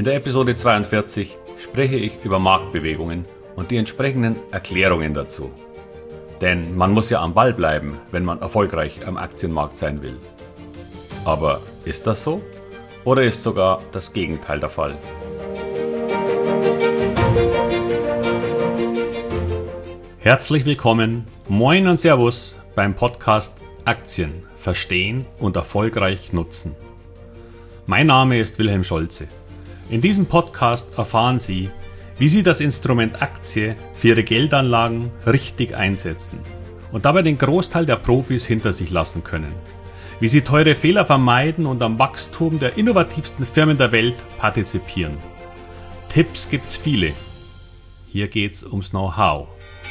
In der Episode 42 spreche ich über Marktbewegungen und die entsprechenden Erklärungen dazu. Denn man muss ja am Ball bleiben, wenn man erfolgreich am Aktienmarkt sein will. Aber ist das so? Oder ist sogar das Gegenteil der Fall? Herzlich willkommen, moin und Servus beim Podcast Aktien verstehen und erfolgreich nutzen. Mein Name ist Wilhelm Scholze. In diesem Podcast erfahren Sie, wie Sie das Instrument Aktie für Ihre Geldanlagen richtig einsetzen und dabei den Großteil der Profis hinter sich lassen können. Wie Sie teure Fehler vermeiden und am Wachstum der innovativsten Firmen der Welt partizipieren. Tipps gibt's viele. Hier geht's ums Know-how.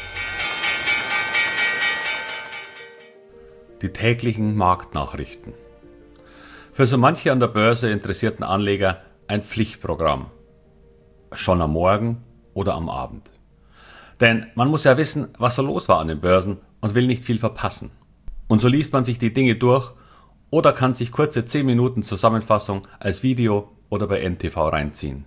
Die täglichen Marktnachrichten. Für so manche an der Börse interessierten Anleger ein Pflichtprogramm. Schon am Morgen oder am Abend. Denn man muss ja wissen, was so los war an den Börsen und will nicht viel verpassen. Und so liest man sich die Dinge durch oder kann sich kurze 10 Minuten Zusammenfassung als Video oder bei NTV reinziehen.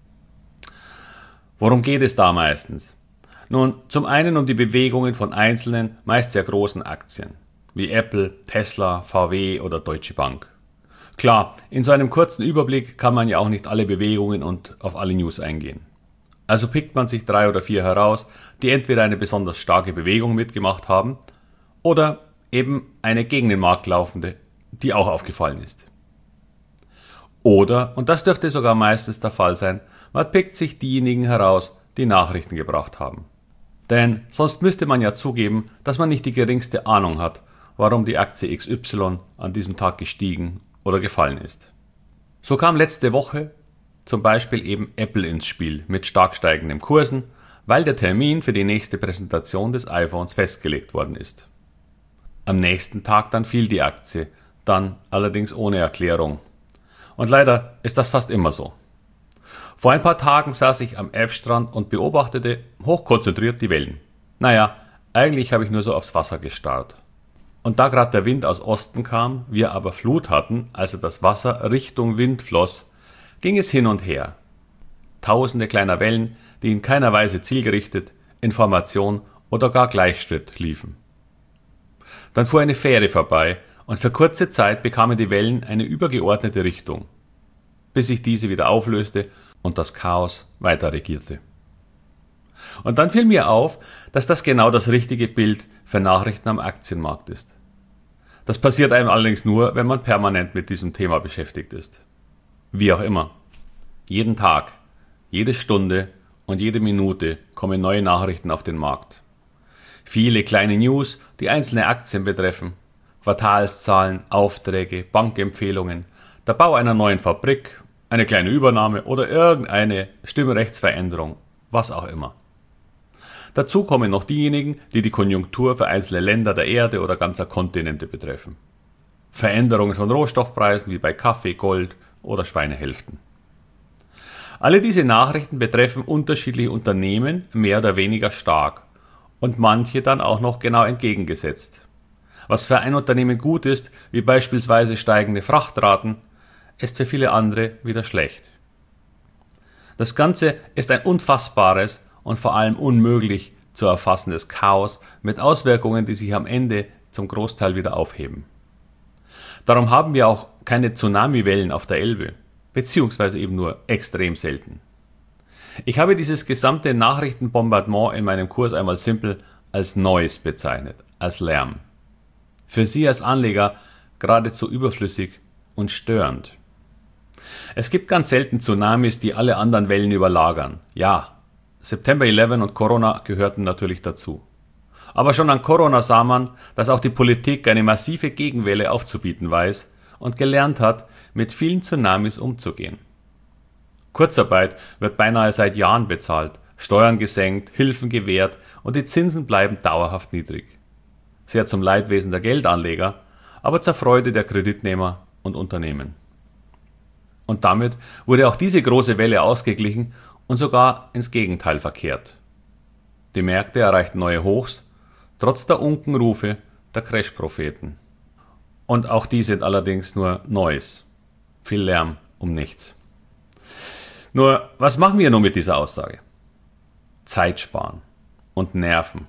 Worum geht es da meistens? Nun, zum einen um die Bewegungen von einzelnen, meist sehr großen Aktien, wie Apple, Tesla, VW oder Deutsche Bank. Klar, in so einem kurzen Überblick kann man ja auch nicht alle Bewegungen und auf alle News eingehen. Also pickt man sich 3 oder 4 heraus, die entweder eine besonders starke Bewegung mitgemacht haben oder eben eine gegen den Markt laufende, die auch aufgefallen ist. Oder, und das dürfte sogar meistens der Fall sein, man pickt sich diejenigen heraus, die Nachrichten gebracht haben. Denn sonst müsste man ja zugeben, dass man nicht die geringste Ahnung hat, warum die Aktie XY an diesem Tag gestiegen oder gefallen ist. So kam letzte Woche zum Beispiel eben Apple ins Spiel mit stark steigenden Kursen, weil der Termin für die nächste Präsentation des iPhones festgelegt worden ist. Am nächsten Tag dann fiel die Aktie, dann allerdings ohne Erklärung. Und leider ist das fast immer so. Vor ein paar Tagen saß ich am Elbstrand und beobachtete hochkonzentriert die Wellen. Naja, eigentlich habe ich nur so aufs Wasser gestarrt. Und da gerade der Wind aus Osten kam, wir aber Flut hatten, also das Wasser Richtung Wind floss, ging es hin und her. Tausende kleiner Wellen, die in keiner Weise zielgerichtet, in Formation oder gar Gleichschritt liefen. Dann fuhr eine Fähre vorbei und für kurze Zeit bekamen die Wellen eine übergeordnete Richtung, bis sich diese wieder auflöste und das Chaos weiter regierte. Und dann fiel mir auf, dass das genau das richtige Bild für Nachrichten am Aktienmarkt ist. Das passiert einem allerdings nur, wenn man permanent mit diesem Thema beschäftigt ist. Wie auch immer. Jeden Tag, jede Stunde und jede Minute kommen neue Nachrichten auf den Markt. Viele kleine News, die einzelne Aktien betreffen, Quartalszahlen, Aufträge, Bankempfehlungen, der Bau einer neuen Fabrik, eine kleine Übernahme oder irgendeine Stimmrechtsveränderung, was auch immer. Dazu kommen noch diejenigen, die die Konjunktur für einzelne Länder der Erde oder ganzer Kontinente betreffen. Veränderungen von Rohstoffpreisen wie bei Kaffee, Gold oder Schweinehälften. Alle diese Nachrichten betreffen unterschiedliche Unternehmen mehr oder weniger stark und manche dann auch noch genau entgegengesetzt. Was für ein Unternehmen gut ist, wie beispielsweise steigende Frachtraten, ist für viele andere wieder schlecht. Das Ganze ist ein unfassbares und vor allem unmöglich zu erfassendes Chaos mit Auswirkungen, die sich am Ende zum Großteil wieder aufheben. Darum haben wir auch keine Tsunamiwellen auf der Elbe, beziehungsweise eben nur extrem selten. Ich habe dieses gesamte Nachrichtenbombardement in meinem Kurs einmal simpel als Noise bezeichnet, als Lärm. Für Sie als Anleger geradezu überflüssig und störend. Es gibt ganz selten Tsunamis, die alle anderen Wellen überlagern. Ja, September 11 und Corona gehörten natürlich dazu. Aber schon an Corona sah man, dass auch die Politik eine massive Gegenwelle aufzubieten weiß und gelernt hat, mit vielen Tsunamis umzugehen. Kurzarbeit wird beinahe seit Jahren bezahlt, Steuern gesenkt, Hilfen gewährt und die Zinsen bleiben dauerhaft niedrig. Sehr zum Leidwesen der Geldanleger, aber zur Freude der Kreditnehmer und Unternehmen. Und damit wurde auch diese große Welle ausgeglichen und sogar ins Gegenteil verkehrt. Die Märkte erreichten neue Hochs, trotz der Unkenrufe der Crash-Propheten. Und auch die sind allerdings nur Noise. Viel Lärm um nichts. Nur, was machen wir nun mit dieser Aussage? Zeit sparen und Nerven.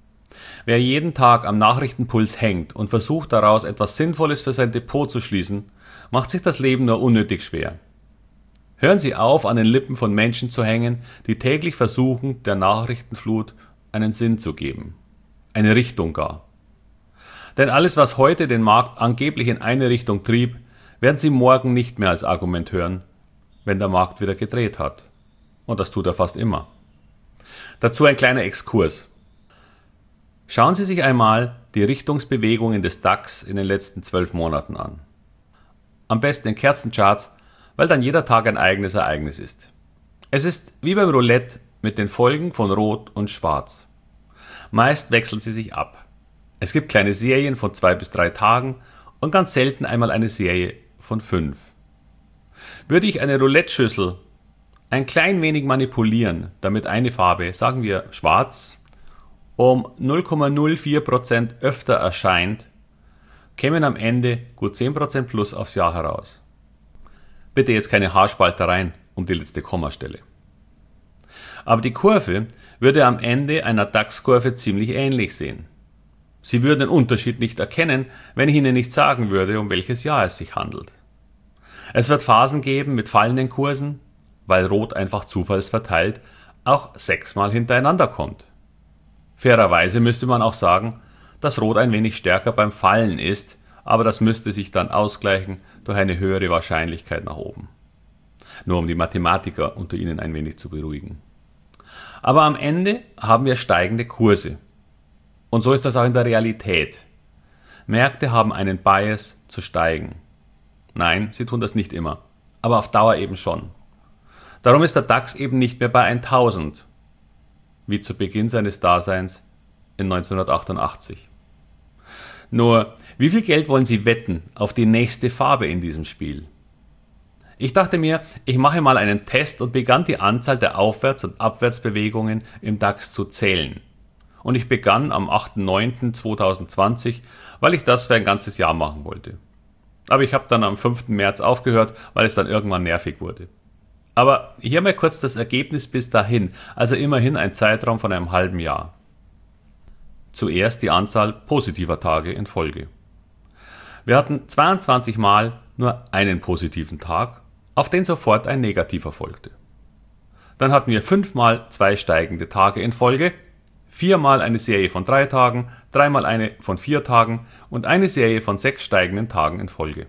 Wer jeden Tag am Nachrichtenpuls hängt und versucht daraus etwas Sinnvolles für sein Depot zu schließen, macht sich das Leben nur unnötig schwer. Hören Sie auf, an den Lippen von Menschen zu hängen, die täglich versuchen, der Nachrichtenflut einen Sinn zu geben. Eine Richtung gar. Denn alles, was heute den Markt angeblich in eine Richtung trieb, werden Sie morgen nicht mehr als Argument hören, wenn der Markt wieder gedreht hat. Und das tut er fast immer. Dazu ein kleiner Exkurs. Schauen Sie sich einmal die Richtungsbewegungen des DAX in den letzten 12 Monaten an. Am besten in Kerzencharts, weil dann jeder Tag ein eigenes Ereignis ist. Es ist wie beim Roulette mit den Folgen von Rot und Schwarz. Meist wechseln sie sich ab. Es gibt kleine Serien von 2 bis 3 Tagen und ganz selten einmal eine Serie von 5. Würde ich eine Roulette-Schüssel ein klein wenig manipulieren, damit eine Farbe, sagen wir schwarz, um 0,04% öfter erscheint, kämen am Ende gut 10% plus aufs Jahr heraus. Bitte jetzt keine Haarspaltereien um die letzte Kommastelle. Aber die Kurve würde am Ende einer DAX-Kurve ziemlich ähnlich sehen. Sie würden den Unterschied nicht erkennen, wenn ich Ihnen nicht sagen würde, um welches Jahr es sich handelt. Es wird Phasen geben mit fallenden Kursen, weil Rot einfach zufallsverteilt auch 6-mal hintereinander kommt. Fairerweise müsste man auch sagen, dass Rot ein wenig stärker beim Fallen ist, aber das müsste sich dann ausgleichen durch eine höhere Wahrscheinlichkeit nach oben. Nur um die Mathematiker unter Ihnen ein wenig zu beruhigen. Aber am Ende haben wir steigende Kurse. Und so ist das auch in der Realität. Märkte haben einen Bias zu steigen. Nein, sie tun das nicht immer, aber auf Dauer eben schon. Darum ist der DAX eben nicht mehr bei 1000, wie zu Beginn seines Daseins in 1988. Nur, wie viel Geld wollen Sie wetten auf die nächste Farbe in diesem Spiel? Ich dachte mir, ich mache mal einen Test und begann die Anzahl der Aufwärts- und Abwärtsbewegungen im DAX zu zählen. Und ich begann am 8.9.2020, weil ich das für ein ganzes Jahr machen wollte. Aber ich habe dann am 5. März aufgehört, weil es dann irgendwann nervig wurde. Aber hier mal kurz das Ergebnis bis dahin, also immerhin ein Zeitraum von einem halben Jahr. Zuerst die Anzahl positiver Tage in Folge. Wir hatten 22 Mal nur einen positiven Tag, auf den sofort ein negativer folgte. Dann hatten wir 5 Mal 2 steigende Tage in Folge, 4 Mal eine Serie von 3 Tagen, 3 Mal eine von 4 Tagen und eine Serie von 6 steigenden Tagen in Folge.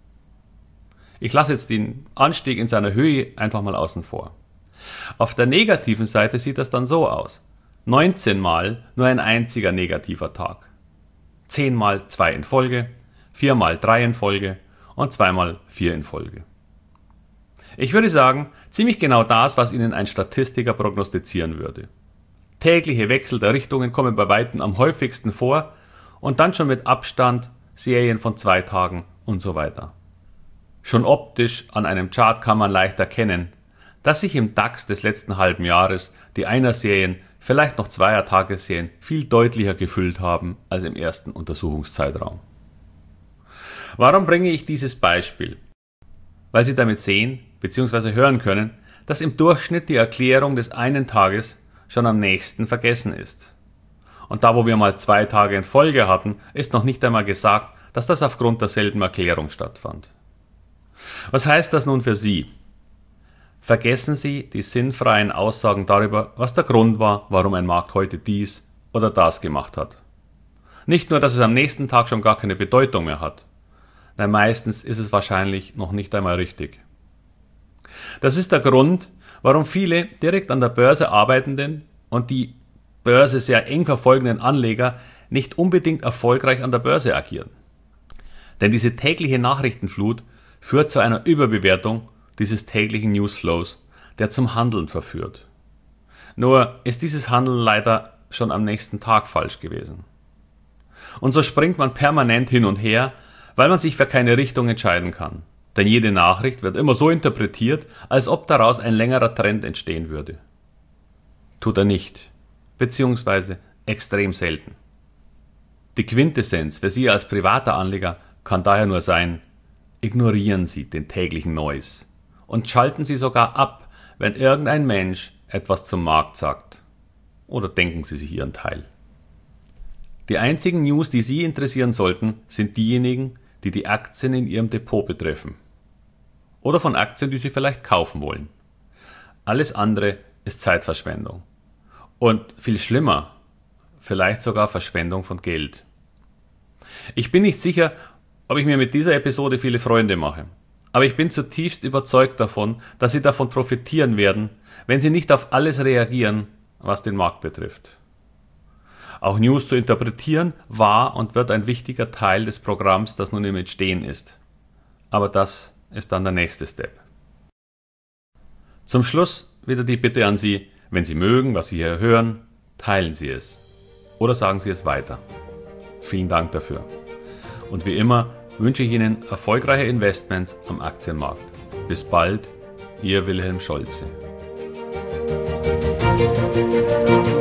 Ich lasse jetzt den Anstieg in seiner Höhe einfach mal außen vor. Auf der negativen Seite sieht das dann so aus. 19 Mal nur ein einziger negativer Tag. 10 Mal 2 in Folge, 4 Mal 3 in Folge und 2 Mal 4 in Folge. Ich würde sagen, ziemlich genau das, was Ihnen ein Statistiker prognostizieren würde. Tägliche Wechsel der Richtungen kommen bei Weitem am häufigsten vor und dann schon mit Abstand Serien von 2 Tagen und so weiter. Schon optisch an einem Chart kann man leicht erkennen, dass sich im DAX des letzten halben Jahres die Einer-Serien, vielleicht noch Zweier-Tagesserien viel deutlicher gefüllt haben als im ersten Untersuchungszeitraum. Warum bringe ich dieses Beispiel? Weil Sie damit sehen bzw. hören können, dass im Durchschnitt die Erklärung des einen Tages schon am nächsten vergessen ist. Und da, wo wir mal 2 Tage in Folge hatten, ist noch nicht einmal gesagt, dass das aufgrund derselben Erklärung stattfand. Was heißt das nun für Sie? Vergessen Sie die sinnfreien Aussagen darüber, was der Grund war, warum ein Markt heute dies oder das gemacht hat. Nicht nur, dass es am nächsten Tag schon gar keine Bedeutung mehr hat. Nein, meistens ist es wahrscheinlich noch nicht einmal richtig. Das ist der Grund, warum viele direkt an der Börse arbeitenden und die Börse sehr eng verfolgenden Anleger nicht unbedingt erfolgreich an der Börse agieren. Denn diese tägliche Nachrichtenflut führt zu einer Überbewertung dieses täglichen Newsflows, der zum Handeln verführt. Nur ist dieses Handeln leider schon am nächsten Tag falsch gewesen. Und so springt man permanent hin und her, weil man sich für keine Richtung entscheiden kann. Denn jede Nachricht wird immer so interpretiert, als ob daraus ein längerer Trend entstehen würde. Tut er nicht, beziehungsweise extrem selten. Die Quintessenz für Sie als privater Anleger kann daher nur sein: Ignorieren Sie den täglichen Noise und schalten Sie sogar ab, wenn irgendein Mensch etwas zum Markt sagt. Oder denken Sie sich Ihren Teil. Die einzigen News, die Sie interessieren sollten, sind diejenigen, die die Aktien in Ihrem Depot betreffen. Oder von Aktien, die Sie vielleicht kaufen wollen. Alles andere ist Zeitverschwendung. Und viel schlimmer, vielleicht sogar Verschwendung von Geld. Ich bin nicht sicher, ob ich mir mit dieser Episode viele Freunde mache. Aber ich bin zutiefst überzeugt davon, dass Sie davon profitieren werden, wenn Sie nicht auf alles reagieren, was den Markt betrifft. Auch News zu interpretieren war und wird ein wichtiger Teil des Programms, das nun im Entstehen ist. Aber das ist dann der nächste Step. Zum Schluss wieder die Bitte an Sie, wenn Sie mögen, was Sie hier hören, teilen Sie es. Oder sagen Sie es weiter. Vielen Dank dafür. Und wie immer wünsche ich Ihnen erfolgreiche Investments am Aktienmarkt. Bis bald, Ihr Wilhelm Scholze.